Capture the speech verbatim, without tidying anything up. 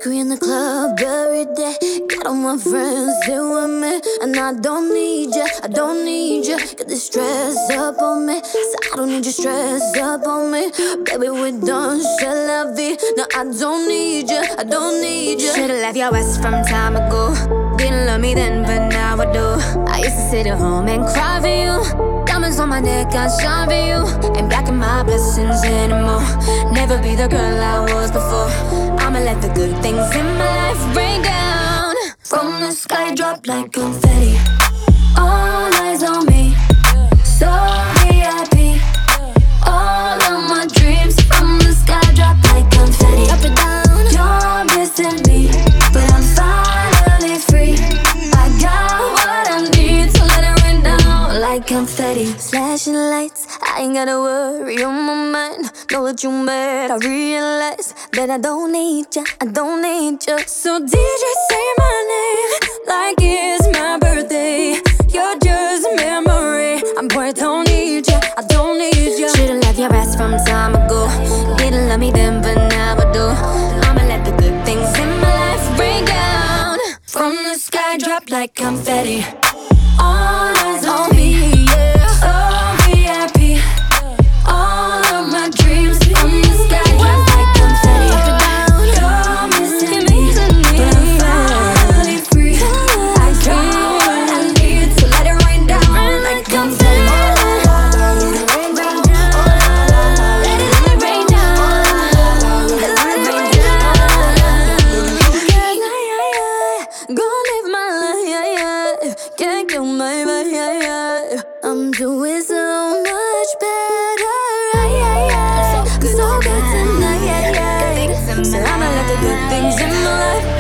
We in the club every day. Got all my friends here with me, and I don't need ya, I don't need ya. Get this stress up on me, so I don't need you stress up on me. Baby, we done, c'est la vie. No, I don't need ya, I don't need ya. Should've left your ass from time ago. Didn't love me then, but now I do. I used to sit at home and cry for you. Diamonds on my neck, I shine for you. Ain't blocking my blessings anymore. Never be the girl I was before. I'ma let the good things in my life rain down. From the sky, drop like confetti. All eyes on me, so V I P. All of my dreams from the sky, drop like confetti. Up and down, you're missing me, but I'm finally free. I got what I need, so let it rain down like confetti. Flashing lights, I ain't gotta worry on my mind. Know what you made, I realize that I don't need ya, I don't need ya. So D J, say my name like it's my birthday. You're just a memory, I'm boy, I don't need ya, I don't need ya. Should've left your ass from time ago. Didn't love me then, but now I do. I'ma let the good things in my life rain down. From the sky, drop like confetti. All eyes on me, yeah. So V I P. All of my dreams from the sky, drop like confetti. Up and down, you're missing me, but I'm finally free. I got what I need, so let it rain down like confetti. Let it rain down. Let it rain down. Let it rain down. Gonna live my life, yeah, yeah. Can't kill my vibe, yeah, yeah. I'm doing so much better, yeah, yeah. I'm so good tonight, yeah, yeah. So I'ma let the good things in my life